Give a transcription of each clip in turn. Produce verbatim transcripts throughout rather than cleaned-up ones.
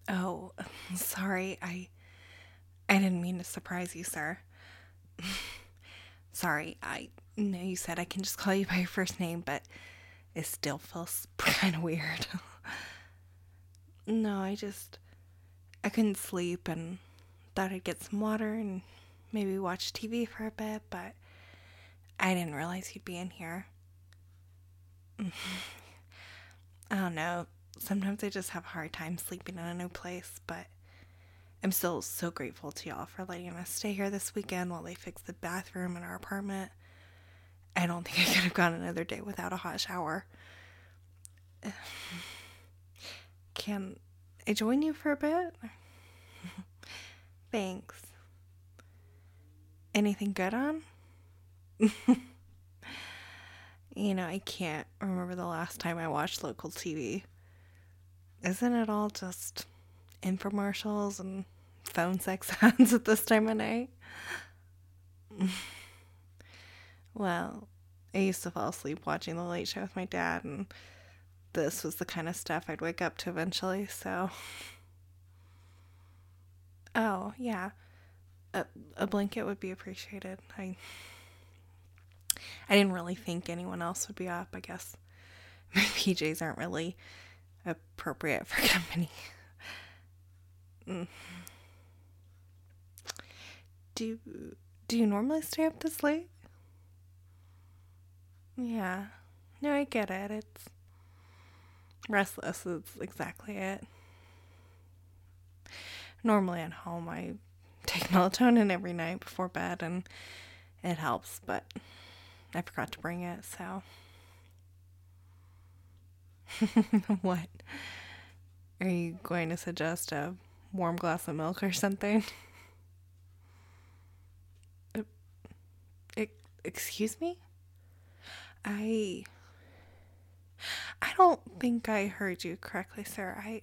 Oh, sorry. I I didn't mean to surprise you, sir. Sorry. I know you said I can just call you by your first name, but it still feels kind of weird. No, I just I couldn't sleep and thought I'd get some water and maybe watch T V for a bit, but I didn't realize you'd be in here. I don't know. Sometimes I just have a hard time sleeping in a new place, but I'm still so grateful to y'all for letting us stay here this weekend while they fix the bathroom in our apartment. I don't think I could have gone another day without a hot shower. Can I join you for a bit? Thanks. Anything good on? You know, I can't remember the last time I watched local T V. Isn't it all just infomercials and phone sex ads at this time of night? Well, I used to fall asleep watching The Late Show with my dad, and this was the kind of stuff I'd wake up to eventually, so. Oh, yeah. A, a blanket would be appreciated. I I didn't really think anyone else would be up. I guess my P Js aren't really appropriate for company. Mm. Do do you normally stay up this late? Yeah. No, I get it. It's restless is exactly it. Normally at home I take melatonin every night before bed and it helps, but I forgot to bring it, so. What? Are you going to suggest a warm glass of milk or something? Uh, e- excuse me? I I don't think I heard you correctly, sir. I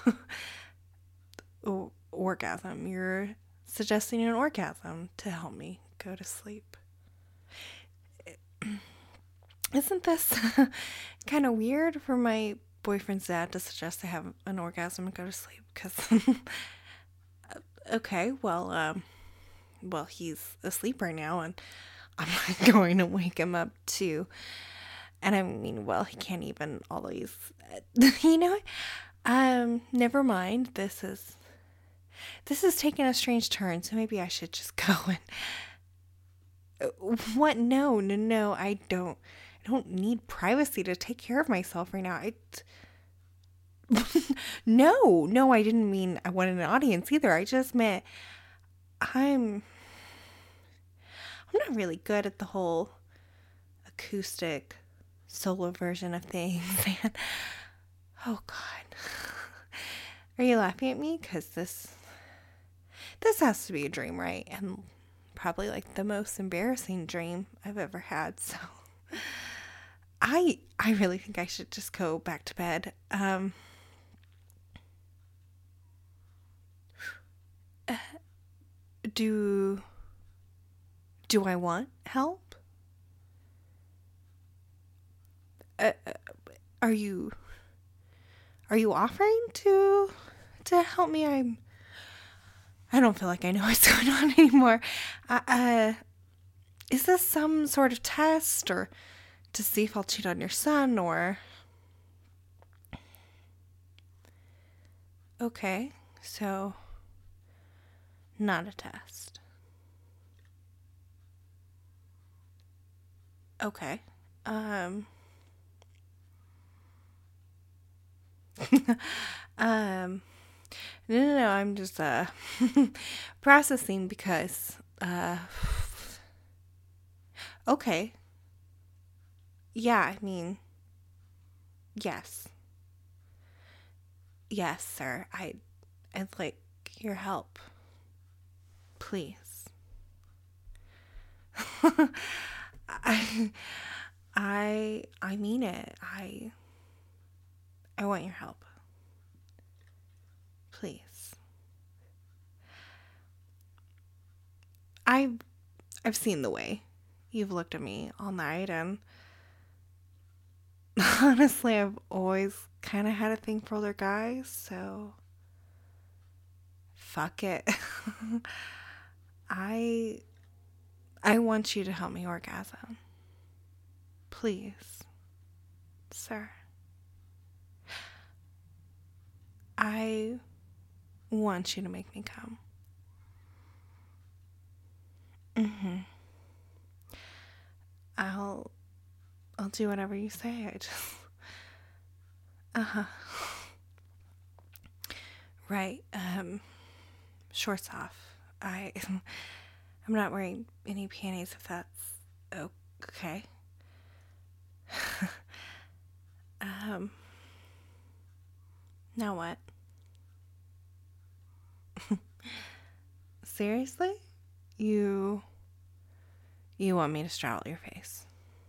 o- orgasm. You're suggesting an orgasm to help me go to sleep. Isn't this kind of weird for my boyfriend's dad to suggest I have an orgasm and go to sleep? Because, okay, well, um, well, he's asleep right now, and I'm not going to wake him up too. And I mean, well, he can't even always, you know, um, never mind. This is, this is taking a strange turn, so maybe I should just go and, what? No, no, no, I don't, I don't need privacy to take care of myself right now. I, no, no, I didn't mean I wanted an audience either. I just meant I'm, I'm not really good at the whole acoustic solo version of things. And oh God, are you laughing at me? Because this, this has to be a dream, right? And probably like the most embarrassing dream I've ever had. So I, I really think I should just go back to bed. Um, do, do I want help? Uh, are you, are you offering to, to help me? I'm, I don't feel like I know what's going on anymore. Uh, uh, is this some sort of test or to see if I'll cheat on your son or... Okay, so not a test. Okay. Um... um... No, no, no, I'm just, uh, processing because, uh... Okay. Yeah, I mean... Yes. Yes, sir. I, I'd like your help. Please. I, I, I mean it. I, I want your help. Please. I've, I've seen the way you've looked at me all night, and honestly, I've always kind of had a thing for older guys, so fuck it. I I want you to help me orgasm. Please, sir. I want you to make me come. Mm-hmm. I'll I'll do whatever you say. I just uh-huh. Right. Um shorts off. I I'm not wearing any panties if that's okay. um Now what? Seriously? You you want me to straddle your face?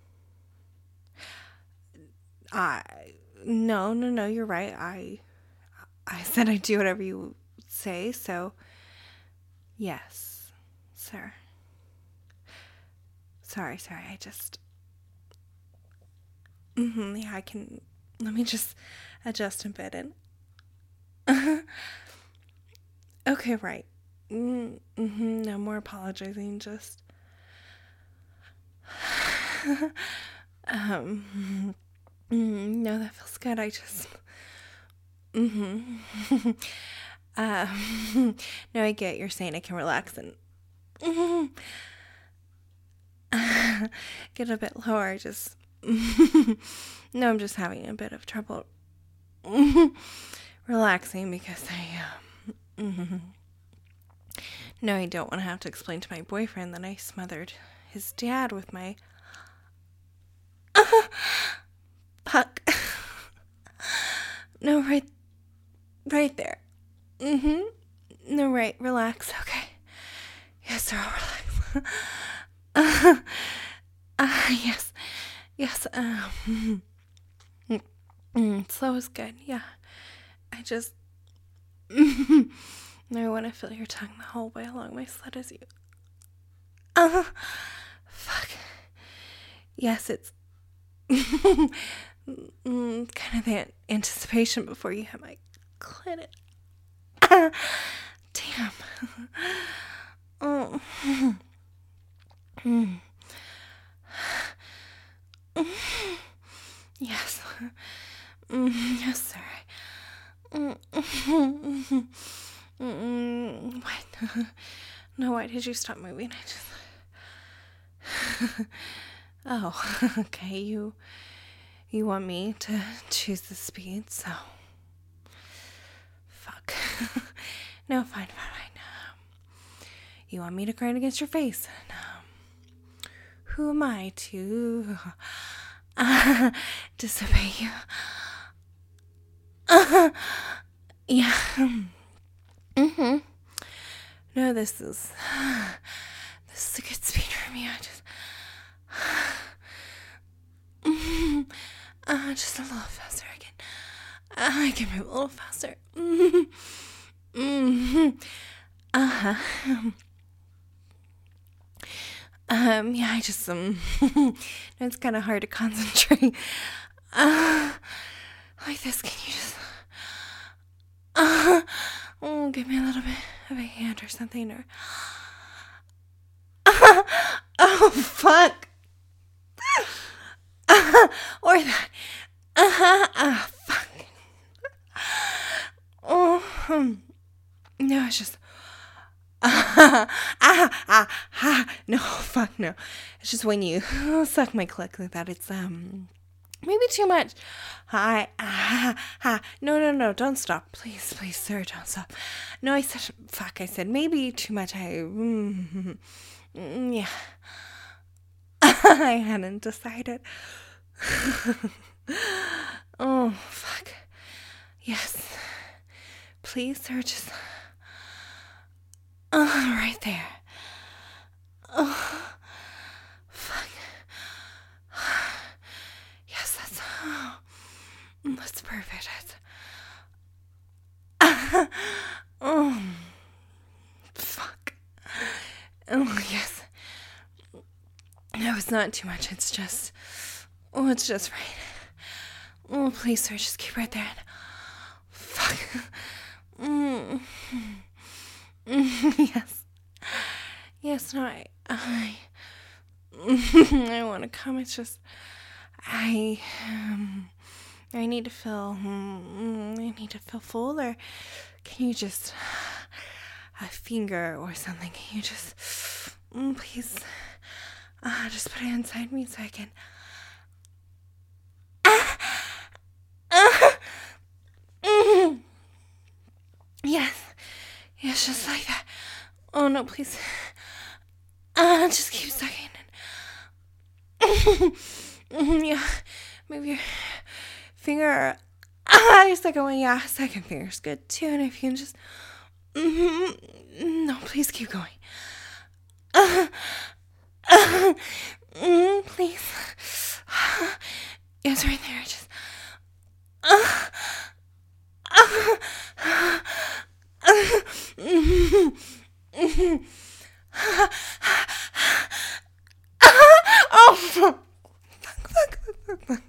I no, no, no, you're right. I I said I'd do whatever you say, so yes, sir. Sorry, sorry. I just mm-hmm, yeah, I can let me just adjust a bit and okay, right. Mm-hmm, no more apologizing, just um mm, no, that feels good. I just mm-hmm. um no, I get you're saying I can relax and mm-hmm, get a bit lower. I just no, I'm just having a bit of trouble relaxing because I um mm-hmm. No, I don't want to have to explain to my boyfriend that I smothered his dad with my puck. No, right, right there. Mm-hmm. No, right, relax, okay. Yes, sir, I'll relax. uh, uh, yes, yes, um, mm, slow is good, yeah. I just, I want to feel your tongue the whole way along my slit as you, uh, fuck. Yes, it's mm, kind of the anticipation before you hit my clit. Damn. Oh. Mm. Yes. Mm, yes, sir. Mm. Mm. What? No, why did you stop moving? I just. Oh, okay. You. You want me to choose the speed, so. Fuck. No, fine, fine, fine. Um, you want me to grind against your face? No. Who am I to uh, disobey you? Uh, yeah. Mm-hmm. No, this is this is a good speed for me. I just mm, uh, just a little faster. I can uh, I can move a little faster. Mm-hmm. Mm-hmm. Uh huh. Um, yeah, I just, um, it's kind of hard to concentrate. Uh, like this, can you just, uh, oh, give me a little bit of a hand or something, or, uh, oh, fuck, uh, or that, uh-huh, uh, fuck, oh, um, no, it's just, ah, ah, ah, ah, no, fuck, no. It's just when you suck my clit like that, it's, um, maybe too much. I, ah, ah, no, no, no, don't stop. Please, please, sir, don't stop. No, I said, fuck, I said maybe too much. I, mm, mm, yeah. I hadn't decided. Oh, fuck. Yes. Please, sir, just... Oh, right there. Oh, fuck. Yes, that's... Oh, that's perfect. That's... Oh, fuck. Oh, yes. No, it's not too much. It's just... Oh, it's just right. Oh, please, sir, just keep right there. Fuck. Mm. Yes. Yes, no, I, I, I want to come. It's just, I, um, I need to feel, mm, I need to feel full, or can you just, a finger or something, can you just, mm, please, uh, just put it inside me so I can, mm, yes, yes, just like that. Oh no, please, uh, just keep sucking. Yeah, move your finger. Ah, your second one, yeah, second finger's good too. And if you can just, mm-hmm. No, please keep going. Uh, uh, mm, please. It's right there. Just. Uh, uh, uh, mm, mm, oh, fuck, fuck, fuck, fuck.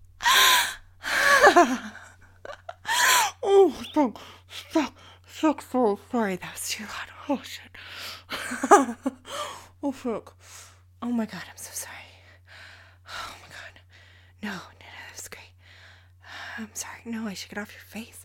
Oh, fuck, fuck, fuck, so sorry, that was too loud. Oh, shit. Oh, fuck. Oh, my God, I'm so sorry. Oh, my God. No, no, no, that was great. I'm sorry. No, I should get off your face.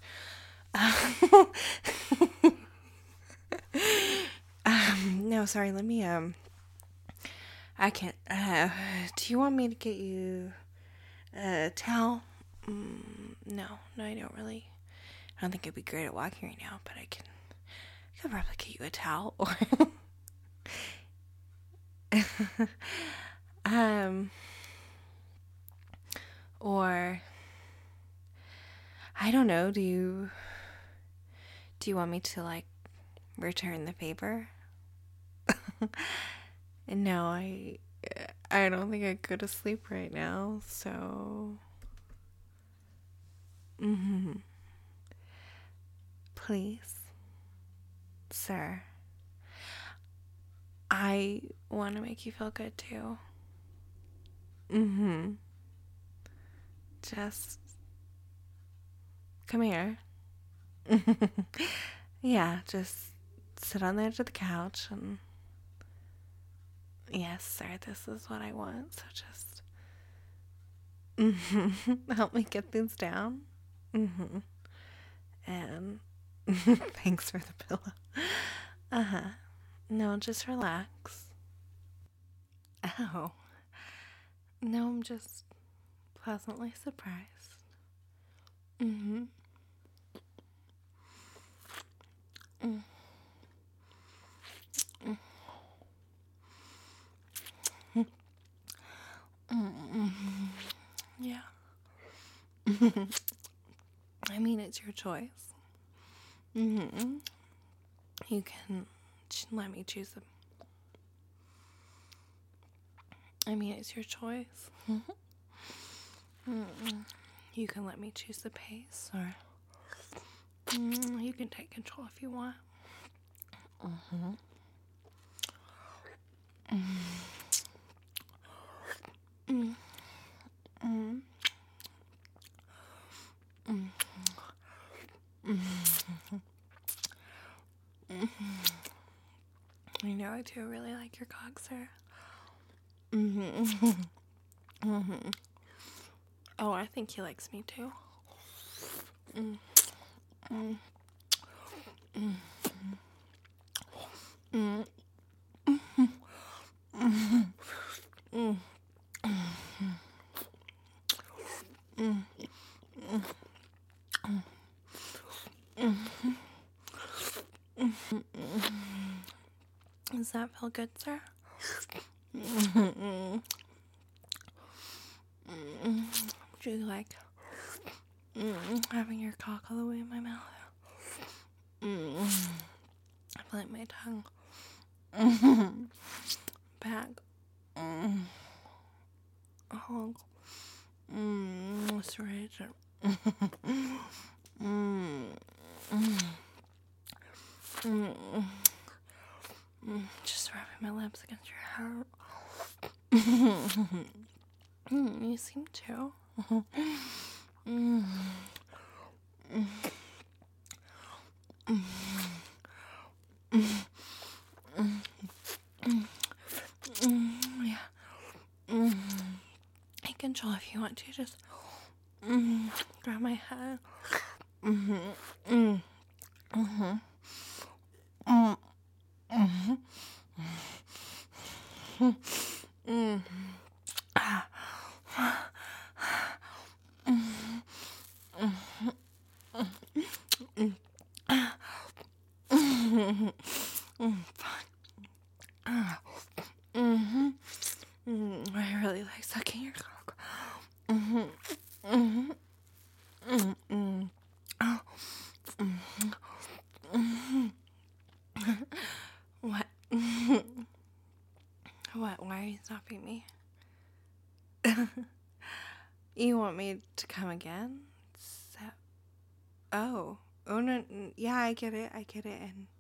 um, no, sorry, let me, um, I can't, uh, do you want me to get you a towel? Mm, no, no, I don't really. I don't think I'd be great at walking right now, but I can, I could probably get you a towel, or, um, or, I don't know, do you, do you want me to, like, return the favor? No, I, I don't think I'd go to sleep right now, so, mm-hmm. Please, sir, I want to make you feel good too. Mm-hmm. Just come here. Yeah, just sit on the edge of the couch and yes, sir, this is what I want. So just mm-hmm. Help me get these down. Mm-hmm. And thanks for the pillow. Uh-huh. No, just relax. Oh. No, I'm just pleasantly surprised. Mm-hmm. Mm. Mm. Mm-hmm. Yeah. I mean, it's your choice. Mm-hmm. You can let me choose them. I mean, it's your choice. Mm-hmm. You can let me choose the pace, or mm, you can take control if you want. Mm-hmm. Mm. Mm. Mm. Mm. I know I do really like your cock, sir. Mm-hmm. Mm-hmm. Oh, I think he likes me too. Mm. Mm. Mm. Mm. Mm. Mm. Mm. Mm. Does that feel good, sir? Mm-hmm. Mm-hmm. Do you like mm-hmm. having your cock all the way in my mouth? Mm-hmm. I feel like my tongue mm-hmm. back. Mm-hmm. Oh, mm-hmm. It's right. Mm-hmm. Mm-hmm. Mm-hmm. Just rubbing my lips against your heart. Mm, you seem to. Mm. Mm. Mm. Mm. you just mm, grab my head. Mm-hmm. Mm. Mm-hmm. Mm. Mm-hmm. Mm. Ah. Mm. Mm. Mm. Mm. Mm. Fine. Mm-hmm. Mm. I really like sucking your cock. Mm-hmm. Mm-hmm. Mm-hmm. Oh. Mm-hmm. Mm-hmm. What? What? Why are you stopping me? You want me to come again? So, oh. Oh, no. Yeah, I get it. I get it.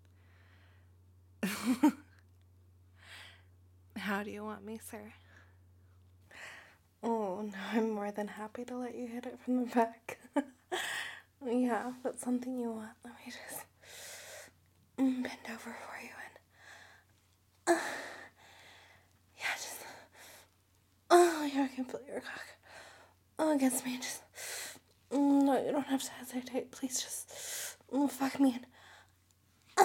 And how do you want me, sir? Oh, no, I'm more than happy to let you hit it from the back. Yeah, if that's something you want, let me just bend over for you and... Uh, yeah, just... Oh, yeah, I can feel your cock. Oh, against me. Just... No, you don't have to hesitate. Please just... Oh, fuck me and... Uh,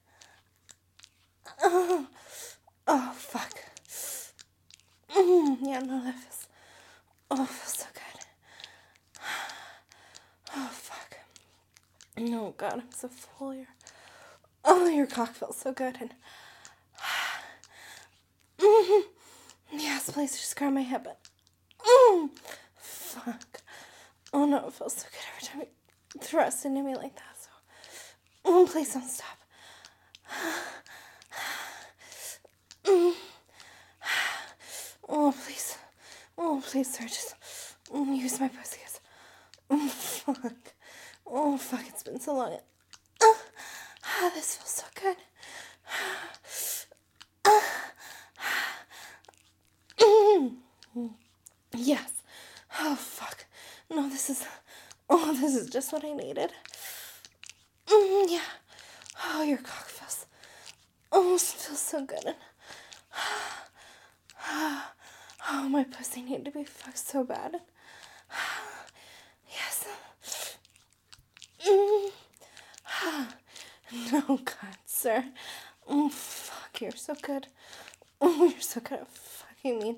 oh, oh, fuck. Mm, yeah, no, that feels... Oh, it feels so good. Oh, fuck. No, God, I'm so full here. Oh, your cock feels so good. And mm, yes, please just grab my hip. And, mm, fuck. Oh, no, it feels so good every time you thrust into me like that. So, oh, please don't stop. Mm. Oh, please. Oh, please, sir, just mm, use my pussy. Oh, fuck. Oh, fuck, it's been so long. Uh, ah, this feels so good. Uh, yes. Oh, fuck. No, this is... Oh, this is just what I needed. Mm, yeah. Oh, your cock feels... Oh, it feels so good. And, oh, my pussy needed to be fucked so bad. And, yes. Mm. No, God, sir. Oh, fuck, you're so good. Oh, you're so good at fucking me.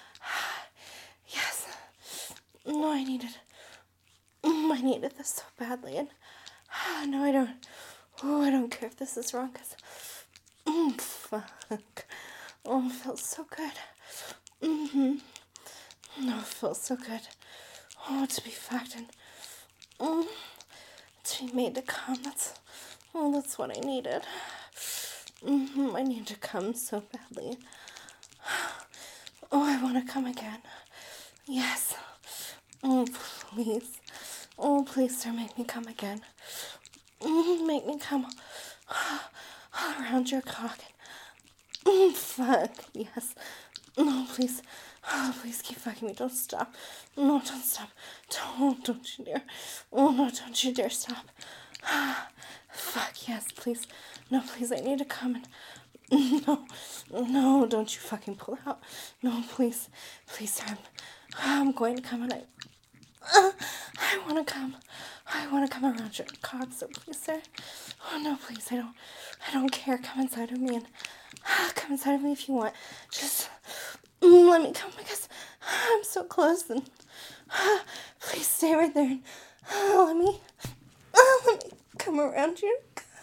Yes. No, I needed... I needed this so badly, and... No, I don't... Oh, I don't care if this is wrong, because... Oh, fuck. Oh, it feels so good. Mm-hmm. No, it feels so good. Oh, to be fucked and... Mm, to be made to come, that's... Oh, that's what I needed. Mm-hmm. I need to come so badly. Oh, I want to come again. Yes. Oh, please. Oh, please, sir, make me come again. Mm, make me come all around your cock. Mm, fuck. Yes. No, please. Oh, please keep fucking me. Don't stop. No, don't stop. Don't, don't you dare. Oh, no, don't you dare stop. Fuck, yes, please. No, please, I need to come and... No, no, don't you fucking pull out. No, please. Please, sir, I'm, I'm going to come and I... Uh, I want to come. I want to come around your cock, so please, sir. Oh, no, please, I don't... I don't care. Come inside of me and... Uh, come inside of me if you want. Just... Mm, let me come because I'm so close and... Uh, please stay right there and... Uh, let me... Uh, let me come around you.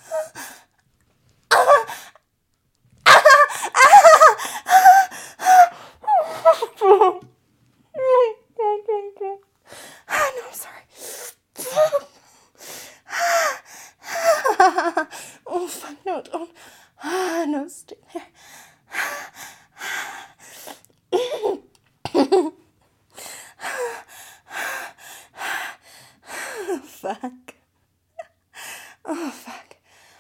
Uh, no, I'm sorry. Oh, fuck, no, don't. Ah, no, stay there. Fuck. Oh, fuck.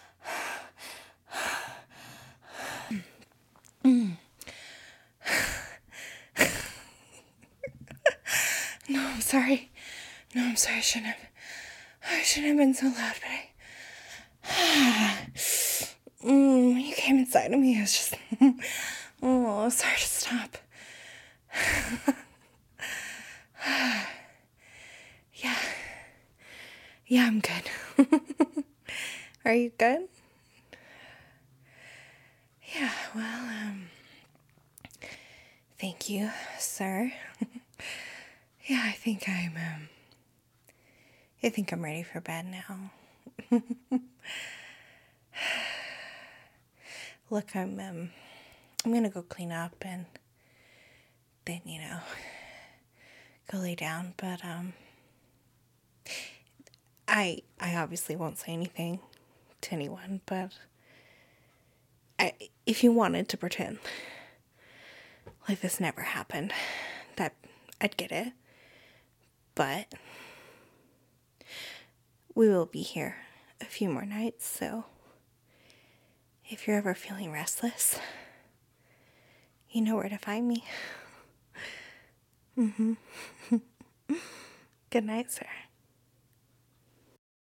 No, I'm sorry. No, I'm sorry. I shouldn't have. I shouldn't have been so loud, but I. Mm, when you came inside of me, I was just. Oh, sorry to stop. Yeah, I'm good. Are you good? Yeah, well, um, thank you, sir. Yeah, I think I'm, um, I think I'm ready for bed now. Look, I'm, um, I'm gonna go clean up and then, you know, go lay down, but, um, I, I obviously won't say anything to anyone, but I, if you wanted to pretend like this never happened, that I'd get it, but we will be here a few more nights, so if you're ever feeling restless, you know where to find me. Mm-hmm. Good night, sir.